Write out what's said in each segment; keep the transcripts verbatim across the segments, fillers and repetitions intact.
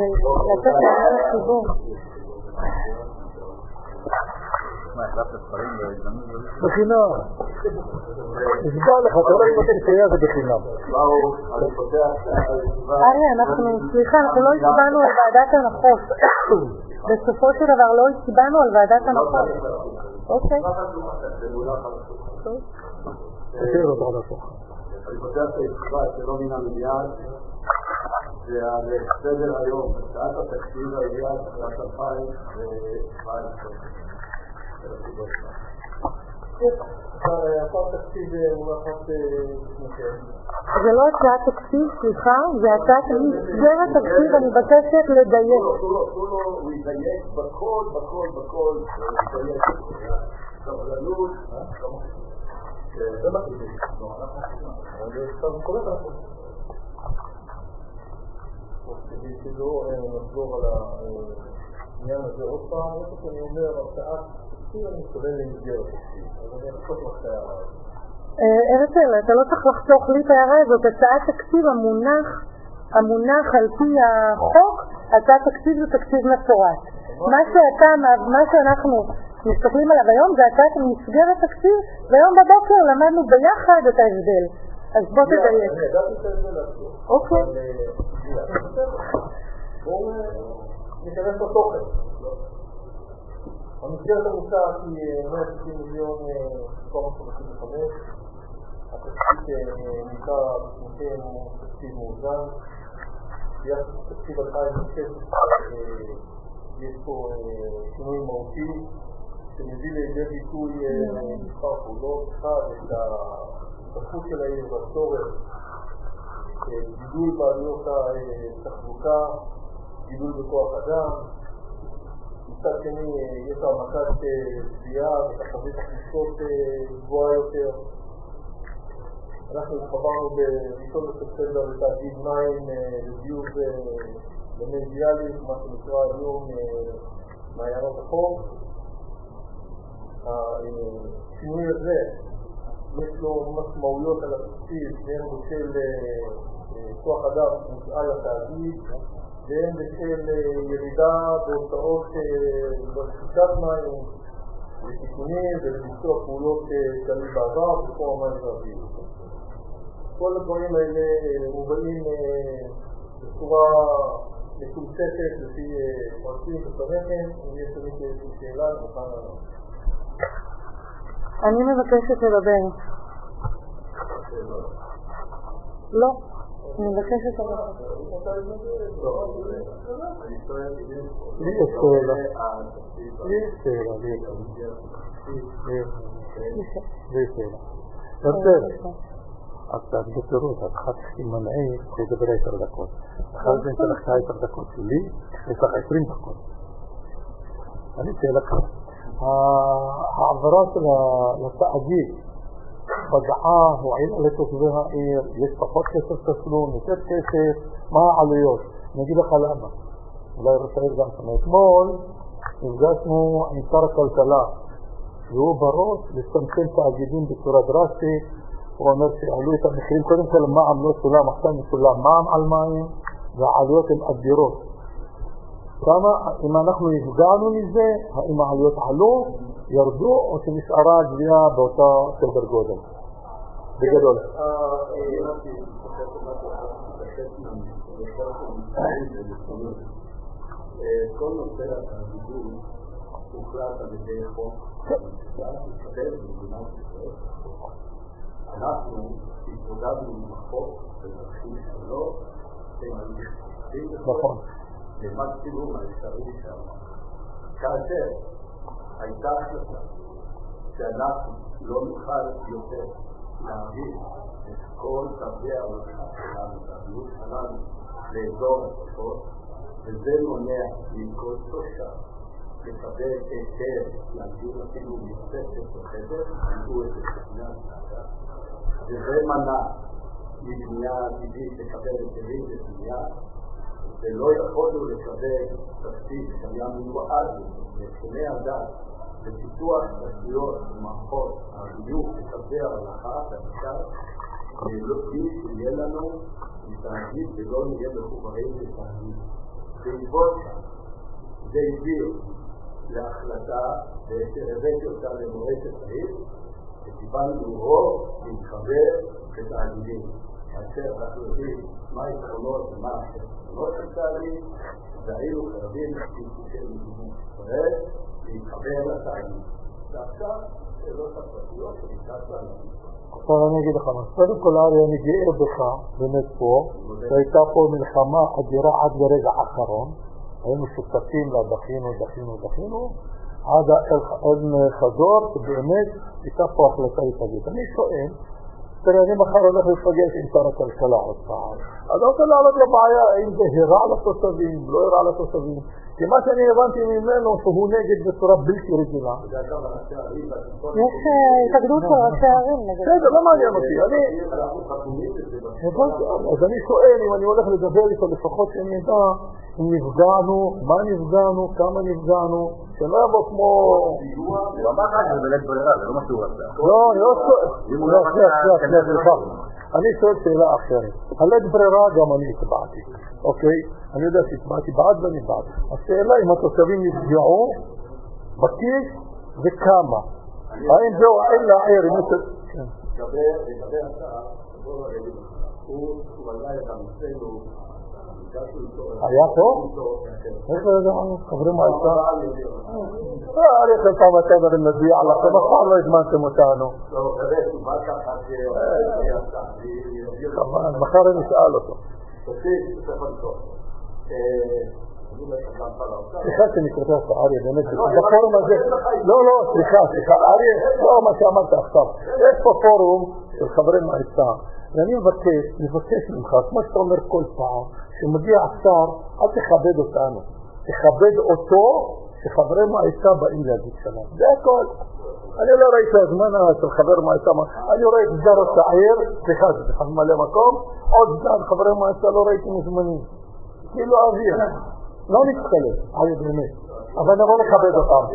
לתת לעניין הציבור. מה, החלפת ספרים בהזדמנות? בחינם. נסגר לך, אתה לא מבטל שהיה זה בחינם. אריה, אנחנו, סליחה, אנחנו לא הצבענו על ועדת הנחות. בסופו של דבר לא הצבענו על ועדת הנחות. אוקיי. תשאיר אותו עד הסוף. אני פותח את הישיבה שלא מן המדיין, ועל סדר היום, הצעת התקציב העירייה של אלפיים שבע עשרה. הצעת תקציב מונחת בפניכם. זה לא הצעת תקציב, סליחה, זה הצעת מסגרת תקציב, אני מבקשת לדייק. הוא ידייק בכל, בכל, בכל, הוא ידייק סבלנות, זה מה שזה. אנחנו קוראים לכם. כדי שלא נחזור על העניין הזה עוד פעם, אני אומר, הצעת תקציב אני מתכוון למסגרת תקציב, אז אני אחסוך לך את ההערה הזאת. הרצל, אתה לא צריך לחסוך לי את ההערה הזאת, הצעת תקציב המונח, המונח על פי החוק, הצעת תקציב זה תקציב מפורט. מה שאתה, מה שאנחנו מסתכלים עליו היום זה הצעת מסגרת תקציב, והיום בבוקר למדנו ביחד את ההבדל. אז בוא תדייק. אני ידעתי את ההבדל הזה. אוקיי. בואו ניכנס לתוכן. המסגרת המוצעת היא מאה ותשעים מיליון במקום חמישים וחמש. התקציב שנמצא בפניכם הוא תקציב מאוזן. ביחס לתקציב אלפיים ושש יש פה שינוי מהותי שמביא לידי ביטוי מספר פעולות. אחד, את ההשתתפות של העיר והצורך, גידול בעלויות התחזוקה, גידול בכוח אדם. מצד שני, יש העמקת תביעה ותחזית הכנסות גבוהה יותר. אנחנו התחברנו בראשון בספטמבר לתאגיד מים לביוב למי ביאליק, מה שנקרא היום מעיינות החוף. השינוי הזה יש לו משמעויות על התקציב, והן בשל כוח אדם מושאל לתאגיד, והן בשל ירידה בהוצאות ברכישת מים לתיקונים ולביצוע פעולות תמיד בעבר בתחום המים והביוב. כל הדברים האלה מובאים בצורה מתומצתת לפי פרטים ופרטים. אם יש לי איזושהי שאלה, אני מוכן לענות. אני מבקשת לדבר. לא, אני מבקשת לדבר. לי יש שאלה. לי יש שאלה. לי יש שאלה. הרצל, אתה בפירוט, את חד סימנעי לדבר עשר דקות. אחר זה נתן לך עשר דקות שלי, יש לך עשרים דקות. אני שאלה ככה. העברה של התאגיד פגעה, הועילה לתושבי העיר, יש פחות כסף תשלום, יותר כסף, מה העלויות? אני אגיד לך למה. אולי ראש העיר גם שם. אתמול נפגשנו עם שר הכלכלה, והוא בראש לצמצם תאגידים בצורה דרסטית. הוא אומר שעלו את המחירים, קודם כל מע"מ לא שולם, עכשיו משולם מע"מ על מים, והעלויות הן אדירות. כמה, אם אנחנו הפגענו מזה, האם העלויות עלו, ירדו, או שנשארה הגבייה באותה סדר גודל? בגדול. כל נושא התאגידים הוחלט על ידי חוק להתקבל במדינת ישראל. אנחנו התמודדנו עם החוק ובתחיל שלו, נכון. למקסימום האפשרי שם. כאשר הייתה החלטה שאנחנו לא נוכל יותר להביא את כל קווי ההולכה שלנו, את הביוב שלנו, לאזור הצפון, וזה מונע מכל תושב לקבל היתר להגדיל אפילו מספסת בחדר, עלו את השכנה השכנה, וזה מנע מבנייה עתידית לקבל היתרים לבנייה, ולא יכולנו לקבל תקציב שהיה מיועד לתחומי הדת לפיתוח תשתיות ומערכות הביוב וקווי ההולכה והמשק, ולא בלי שיהיה לנו תאגיד ולא נהיה מחוברים לתאגיד. בעקבות זה הביא להחלטה והבאתי אותה למועצת העיר וקיבלנו רוב להתחבר בתאגידים. כאשר אנחנו יודעים מה היתרונות ומה החסרונות של תאגיד, והיינו חייבים של מדינת ישראל להתחבר לתאגיד. ועכשיו שאלות הפרטיות שנתקעת לנו. עכשיו אני אגיד לך מה, קודם כל ארי אני גאה בך באמת פה, שהייתה פה מלחמה אדירה עד לרגע האחרון, היינו שותפים לה, דחינו, דחינו, דחינו, עד חזור, ובאמת הייתה פה החלטה התאגית. אני שואל, תראה, אני מחר הולך לפגש עם שר הכלכלה עוד פעם. אז אני רוצה לעלות לבעיה, האם זה הרע לתושבים, לא הרע לתושבים. כי מה שאני הבנתי ממנו שהוא נגד בצורה בלתי רגילה. יש התאגדות של ראשי הערים נגד. בסדר, לא מעניין אותי. אז אני שואל אם אני הולך לדבר איתו לפחות שנדע אם נפגענו, מה נפגענו, כמה נפגענו, שלא יבוא כמו... הוא אמר לך שזה בלית ברירה, זה לא מה שהוא רצה. לא, אני לא שואל. לא, סליחה, סליחה. אני שואל שאלה אחרת. בלית ברירה גם אני הצבעתי, אוקיי? אני יודע שהצבעתי בעד ואני בעד. השאלה אם התושבים נפגעו בכיס וכמה. האם זהו אין לעיר? לגבי הצעה, הוא עלה את המסלו, היה פה? איך לא ידענו? חברים מה הייתה? לא, אני חושב פעם אתם אני מביע לכם, אף פעם לא הזמנתם אותנו. מחר אני אשאל אותו. סליחה שנקראת לך, אריה, באמת, בפורום הזה, לא, לא, סליחה, סליחה, אריה, לא מה שאמרת עכשיו, יש פה פורום של חברי מועצה, ואני מבקש, מבקש ממך, כמו שאתה אומר כל פעם, שמגיע השר, אל תכבד אותנו, תכבד אותו, שחברי מועצה באים להגיד שלום, זה הכל. אני לא ראיתי הזמן של חבר מועצה, אני רואה את סגן ראש העיר, סליחה, זה מלא מקום, עוד סגן חברי מועצה לא ראיתי מזמנים. כאילו אוויר, לא נתחלף, עלי באמת, אבל נבוא לכבד אותם.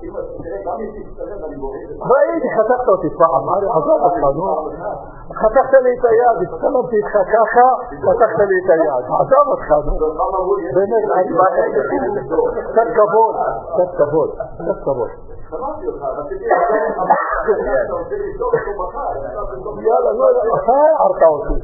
ראיתי, חתכת אותי פעם, עזוב אותך, נו. חתכת לי את היד, הסתלמתי איתך ככה, חתכת לי את היד, עזוב אותך, נו. באמת, קצת כבוד, קצת כבוד, קצת כבוד. יאללה, לא, אתה הערת אותי.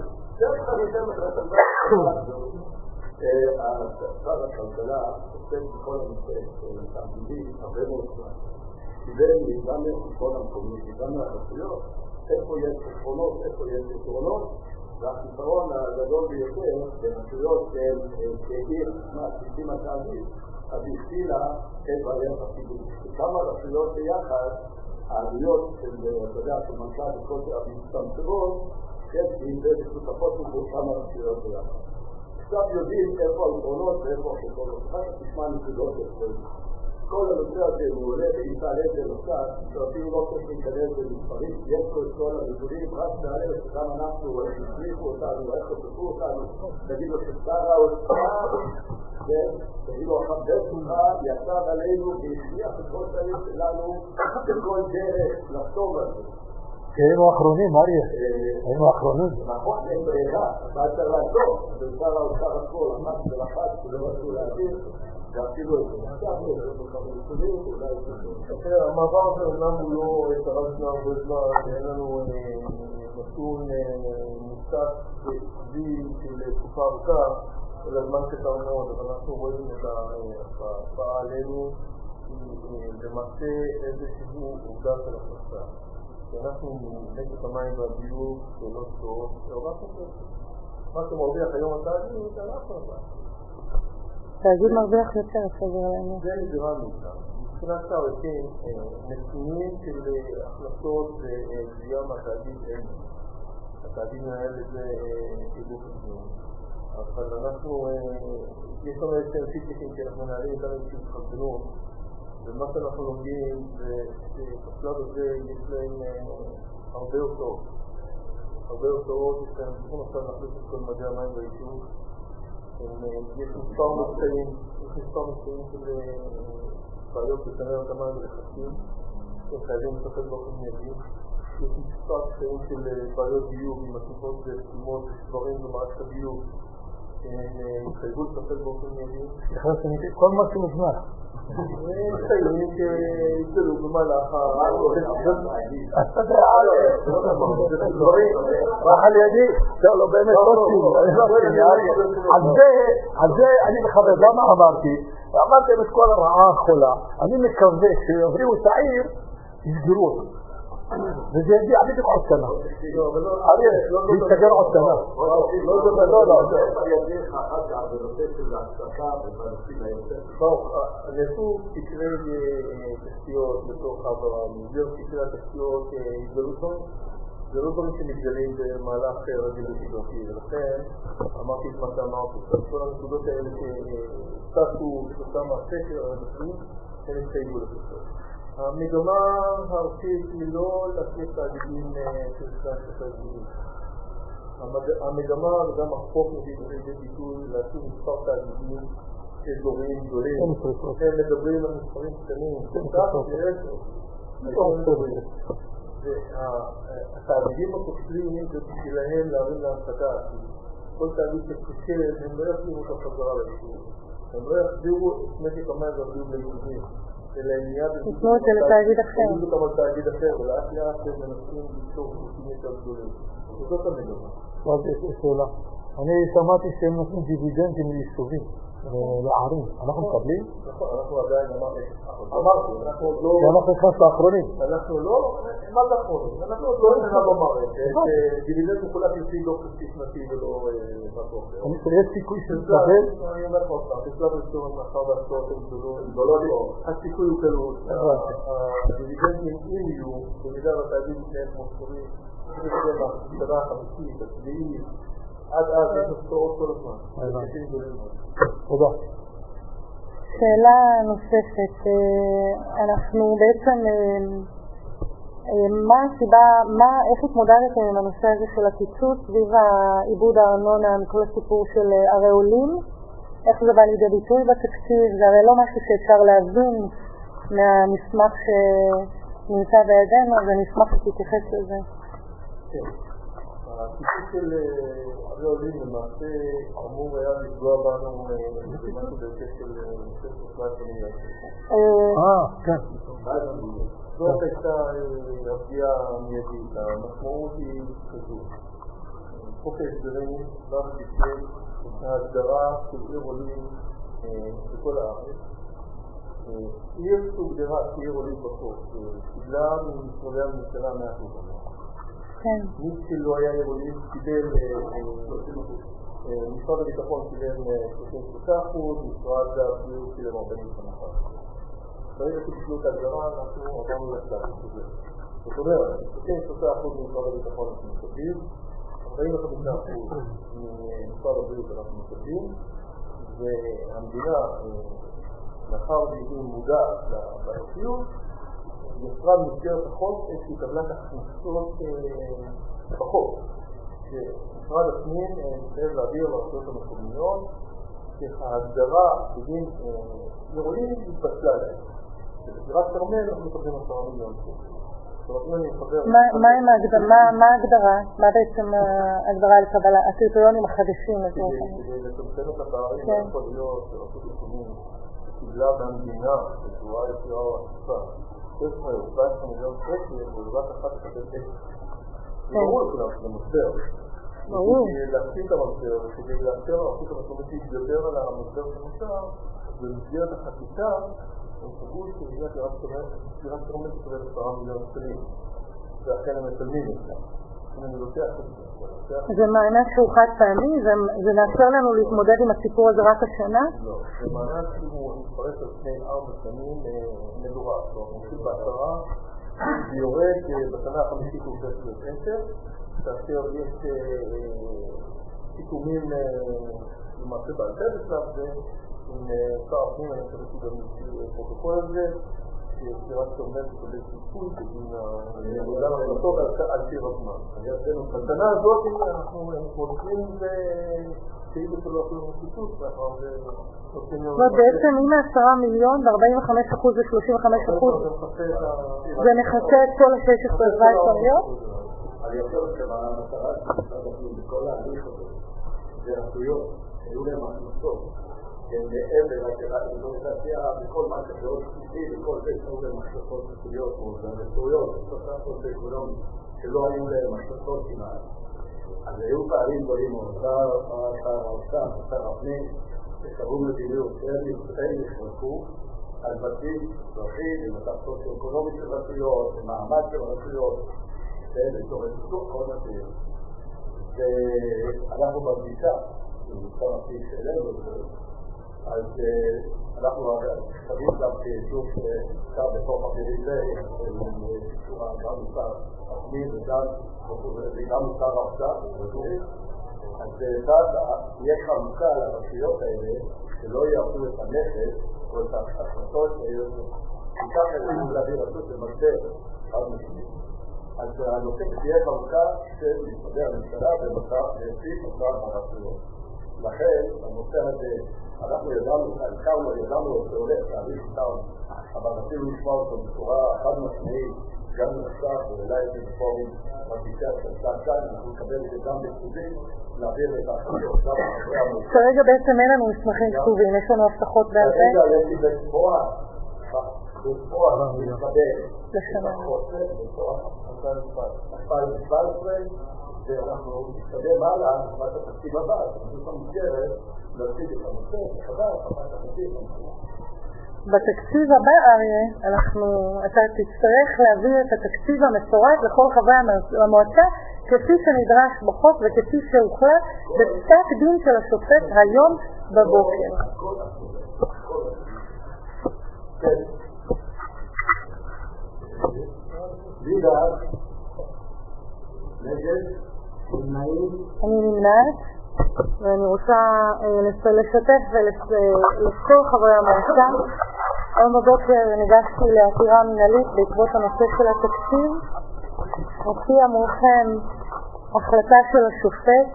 שר הכלכלה עושה בכל הנושא של התאגידים הרבה מאוד זמן. קיבל גם מהשלטון המקומי וגם מהרשויות איפה יש פתרונות, איפה יש פתרונות, והפתרון הגדול ביותר ברשויות של עיר מעסיקים התאגיד, אז הכפילה את בעיית הציבור. כמה רשויות ביחד, העלויות של, אתה יודע, של מנכ"ל וכל המצטמצמות, חצי ובשותפות ובכמה רשויות ביחד. עכשיו יודעים איפה היתרונות ואיפה החסרונות. אחת תשמע נקודות יותר. כל הנושא הזה הוא עולה ויתעלה בנוסף, שאפילו לא צריך להיכנס במספרים, יש פה את כל הנקודים, רק נעלה שגם אנחנו הצליחו אותנו, איך חשפו אותנו, תגידו ששר האוצר, תגידו החבר שלך יצר עלינו והשליח את כל העיר שלנו בכל דרך לחתום על זה. היינו האחרונים, אריה, היינו האחרונים. נכון, אין ברירה, אתה צריך לעזור, ושר האוצר הכל, אמר שלחץ, שלא רצו להעביר, ואפילו את זה עכשיו, ובחבר סביב, אולי את זה. המעבר הזה אומנם הוא לא תרשנו הרבה זמן, אין לנו נתון מוצק בי של תקופה ארוכה, אלא זמן קצר מאוד, אבל אנחנו רואים את ההשפעה עלינו, למעשה איזשהו עובדה של הכנסה. שאנחנו נגד המים והביוב שלא טוב, שהורס את זה. מה שמרוויח היום התאגיד, זה הלך אותה. תאגיד מרוויח יותר, סגר עלינו. זה נגרע מאיתם. מבחינת תאריכים, נתונים של הכנסות וגבייה מהתאגיד אין. התאגיד מנהל את זה חיבור חשמל. אבל אנחנו, יש לנו איזה פיצ'יקים שאנחנו מנהלים איתנו איזושהי התחלפנות, ומה שאנחנו לומדים זה שבשלב הזה יש להם הרבה הוצאות. הרבה הוצאות, יש להם תכון עכשיו להחליט את כל מדעי המים והיישוב. יש מספר מקטעים, יש מספר מקטעים של בעיות לשמר את המים ולחצים, שהם חייבים לטפל באופן מיידי. יש מספר מקטעים של בעיות ביוב עם הסיבות וסתימות ושברים במערכת הביוב, שהם התחייבו לטפל באופן מיידי. סליחה שאני כל מה שמוזנח. חיילים שיגדלו במהלך ה... אתה יודע, רח על ידי, לא באמת לא על זה אני מכבד, למה אמרתי? אמרתם את כל הרעה החולה, אני מקווה שיעברו את העיר, יסגרו אותו. וזה יגיע בדיוק עוד שנה. אריה, זה יסתגר עוד שנה. לא, לא, לא, לא. נעשו תקרי תשתיות בתוך העברה, במסגרת תקרי התשתיות התגלו זה לא דברים שמתגלים במהלך רגיל ושגרתי, ולכן אמרתי את מה שאמרתי. כל הנקודות האלה שטסו כתוצאה מהסקר הרדפים, הן התחייבו לפסות. המגמה הארצית היא לא להצליח תאגידים של שכן שכן תאגידים. המגמה וגם החוק מביא לידי ביטוי להציב מספר תאגידים אזוריים גדולים. הם מדברים על מספרים קטנים, כך ועשר. והתאגידים הכושלים זה בשבילהם להרים להנפקה. כל תאגיד שכושל הם לא יחזירו את החזרה ליישוב. הם לא יחזירו את משק המים והביוב ליישובים. אלא מיד יתנו את זה לתאגיד אחר. יתנו אותם על תאגיד אחר, ולאט לאט הם מנסים ליצור חוקים יותר גדולים. וזאת המגמה. טוב, יש שאלה. אני שמעתי שהם נותנים דיבידנדים ליישובים, לערים. אנחנו מקבלים? נכון, אנחנו עדיין אמרתי. אמרתי, אנחנו עוד לא... כי אנחנו נכנס לאחרונים. אנחנו לא... מה זה אחרונים? אנחנו עוד לא נכנס במערכת. דיבידנד מחולק לפי לא כספי שנתי ולא משהו אחר. יש סיכוי שתקבל? אני אומר לך עוד פעם, בשלב ראשון, מאחר והשקעות הן גדולות, הסיכוי הוא קלות. הדיבידנדים אם יהיו, במידה והתאגיד מתנהל כמו ספורים, זה שבע, שנה חמישית, השביעית, עד אז יש השקעות כל הזמן. תודה. שאלה נוספת, אנחנו בעצם, מה הסיבה, מה, איך התמודדתם עם הנושא הזה של הקיצוץ סביב העיבוד הארנונה מכל הסיפור של ערי עולים? איך זה בא לידי ביטוי בתקציב? זה הרי לא משהו שאפשר להבין מהמסמך שנמצא בידינו, אז אני אשמח שתתייחס לזה. כן. הקיצוץ של ערי עולים למעשה אמור היה לפגוע בנו במשהו בהיקף של שבע עשרה מיליון. אה, כן. זאת הייתה הפגיעה המיידית. המשמעות היא כזו. חוק ההסדרים בא וביטל את ההגדרה של עיר עולים בכל הארץ. עיר שהוגדרה כעיר עולים בחוק, קיבלה ממשרדי הממשלה מאה אחוז. מי שלא היה עיר עולים קיבל משרד הביטחון קיבל שלושים ושלושה אחוז, משרד הבריאות קיבל ארבעים וחמישה אחוז. ברגע שקיבלו את ההגדרה אנחנו עברנו לסטטוס הזה. זאת אומרת, שלושים ושלושה אחוז ממשרד הביטחון אנחנו מקבלים, ארבעים וחמישה אחוז ממשרד הבריאות אנחנו מקבלים, והמדינה, לאחר שהיא מודעת לבעייתיות, יצרה במסגרת החוק איזושהי טבלת הכנסות בחוק, שמשרד הפנים מתחייב להעביר לרשויות המקומיות, שההגדרה בגין עירולים התבטלה להם. בסגירת כרמל אנחנו מקבלים עשרה מיליון שקל. מה ההגדרה? מה בעצם ההגדרה לקבלה? הקריטריונים החדשים? כדי לצמצם את הפערים, לא יכול להיות שרשות מקומית קיבלה במדינה בצורה ישירה או עקיפה שש עשרה או שבע עשרה מיליון שקל ובבת אחת לקבל עשר. זה ברור לכולם שזה משבר. כדי להקטין את המשבר וכדי לאפשר לרשות המקומית להתגבר על המשבר שנוצר, במסגרת החקיקה הם קבעו שבגלל סגירת כרמל תקבל עשרה מיליון שקלים. ואכן הם משלמים את זה. אני לוקח את זה. זה מענק שהוא חד פעמי? זה מאפשר לנו להתמודד עם הסיפור הזה רק השנה? לא, זה מענק שהוא מתפרס על שני ארבע שנים מדורג. זאת אומרת, מתחיל בעשרה, זה יורד בשנה החמישית הוא הופך להיות עשר, כאשר יש סיכומים למעשה בעל פה בשלב זה, עם שר הפנים, אני חושב שגם יש פרוטוקול על זה, שסגירת כרמל תקבל סיכוי בגין העבודה להחלטות על ציר הזמן. בשנה הזאת אנחנו מתמודדים כאילו שלא עשינו סיכוי, ואחר זה עושים לנו... זאת בעצם אם עשרה מיליון ב-ארבעים וחמישה אחוז ו-שלושים וחמישה אחוז זה מכסה את כל ה-שש עשרה שבע עשרה מיליון? אני חושב שהמטרה של משרד הפנים בכל ההליך הזה זה רשויות היו להם הכנסות, הם מעבר לאוריינטציה וכל מה שבאות בסיסי וכל זה שהיו להם הכנסות כסוליות ורצויות, הכנסות אקונומיות שלא היו להם הכנסות כמעט. אז היו פערים גדולים מאוד, שר האוצר, שר הפנים, שקבעו מדיניות שהם יחלקו על בסיס דרכים, במצב סוציו-אקונומי של רשויות, במעמד של רשויות, ולצורך חיתוך כל מה שיש. ואנחנו בפגישה, עם מספר הפגיש שלנו, אז אנחנו חייבים גם כישוב שקר בתוך הפריפריה, גם מספר הפנים וגם מספר האוצר, אז יש חלוקה לרשויות האלה שלא יעשו את הנכס או את ההחלטות שכך יכולים להביא רשות למשבר עד משמעית. אז הנושא תהיה חלוקה של משרדי הממשלה ולפי מצב הרשויות. לכן הנושא הזה, אנחנו ידענו, הכרנו, ידענו שזה הולך תהליך איתם, אבל רצינו לשמוע אותו בצורה חד משמעית, גם נוסף ואולי את רפורמים בגישה של צד צד, אנחנו נקבל את זה גם בכתובים, להעביר את ההחלטות גם אחרי המוסד. כרגע בעצם אין לנו מסמכים כתובים, יש לנו הבטחות בעל פה? כרגע יש לי בפועל, בפועל נקבל את החוסר, בפועל אלפיים שבע עשרה, ואנחנו נתקדם הלאה למה התקציב הבא, אנחנו במסגרת להציג את הנושא, חדש, אחת התקציב. בתקציב הבא, אריה, אנחנו, אתה תצטרך להביא את התקציב המפורט לכל חברי המועצה כפי שנדרש בחוק וכפי שהוחלט בפסק דין של השופט היום בבוקר. כן. לידה, נגד, נמנעים. אני נמנעת ואני רוצה לשתף ולכל חברי המועצה. היום בבוקר ניגשתי לעתירה מנהלית בעקבות הנושא של התקציב. הופיע מולכם החלטה של השופט.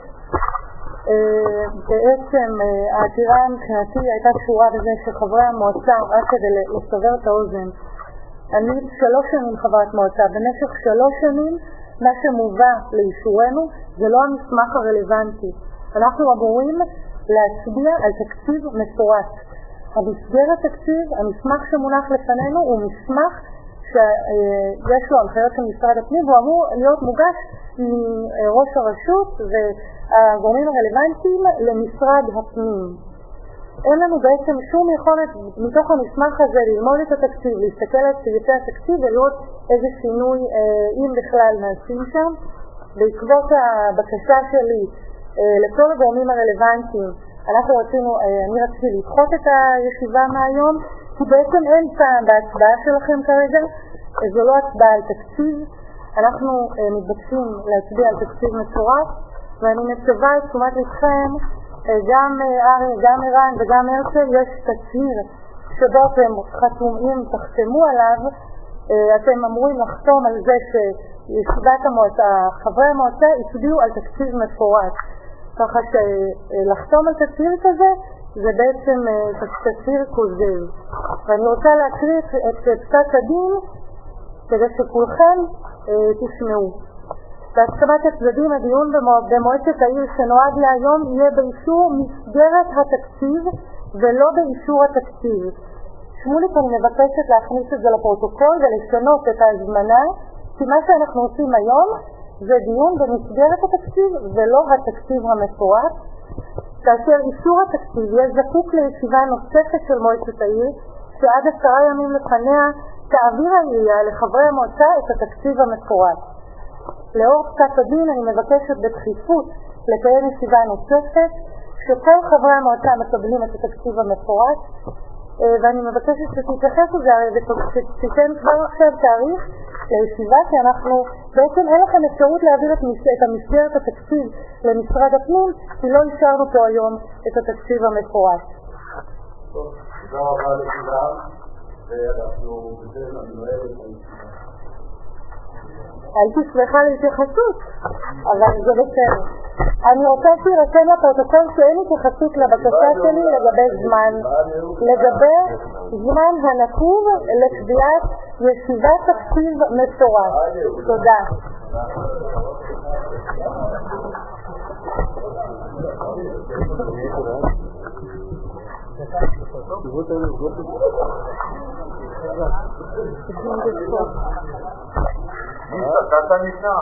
בעצם העתירה מבחינתי הייתה קשורה בזה שחברי המועצה, רק כדי לסבר את האוזן, אני שלוש שנים חברת מועצה, במשך שלוש שנים מה שמובא לאישורנו זה לא המסמך הרלוונטי. אנחנו אמורים להצביע על תקציב מפורט. המסגרת תקציב, המסמך שמונח לפנינו הוא מסמך שיש לו הנחיות של משרד הפנים והוא אמור להיות מוגש מראש הרשות והגורמים הרלוונטיים למשרד הפנים. אין לנו בעצם שום יכולת מתוך המסמך הזה ללמוד את התקציב, להסתכל על סביבי התקציב ולראות איזה שינוי אם בכלל נעשים שם. בעקבות הבקשה שלי לכל הגורמים הרלוונטיים, אנחנו רצינו, אני רציתי לדחות את הישיבה מהיום, כי בעצם אין פעם בהצבעה שלכם כרגע, זו לא הצבעה על תקציב, אנחנו מתבקשים להצביע על תקציב מפורט, ואני מצווה את תשומת לבכם, גם ארי, גם אירן וגם הרצל, יש תצהיר שבו אתם חתומים, תחתמו עליו, אתם אמורים לחתום על זה שישיבת המועצה, חברי המועצה הצביעו על תקציב מפורט. ככה שלחתום על תצהיר כזה זה בעצם תצהיר כוזב. ואני רוצה להקריא את פסק הדין כדי שכולכם תשמעו. בהסכמת הצדדים, הדיון במועצת העיר שנועד להיום יהיה באישור מסגרת התקציב ולא באישור התקציב. שמוליק, אני מבקשת להכניס את זה לפרוטוקול ולשנות את ההזמנה, כי מה שאנחנו עושים היום זה דיון במסגרת התקציב ולא התקציב המפורט. כאשר אישור התקציב יהיה זקוק לישיבה נוספת של מועצת העיר, שעד עשרה ימים לפניה תעביר העירייה לחברי המועצה את התקציב המפורט. לאור פסק הדין אני מבקשת בדחיפות לקיים ישיבה נוספת שכל חברי המועצה מקבלים את התקציב המפורט, ואני מבקשת שתתייחס לזה ושתיתן כבר עכשיו תאריך לישיבה, כי אנחנו בעצם אין לכם אפשרות להעביר את המסגרת התקציב למשרד הפנים, כי לא אישרנו פה היום את התקציב המפורט. טוב, תודה רבה לכולם, ואנחנו בזה ננהל את הישיבה. הייתי שמחה להתייחסות, אבל זה בסדר. אני רוצה שירשם לפרוטוקול שאין התייחסות לבקשה שלי לגבי זמן, לגבי זמן הנקוב לקביעת ישיבת תקציב מפורט. תודה. התשובות האלה עובדות את זה. מי סתת משנה?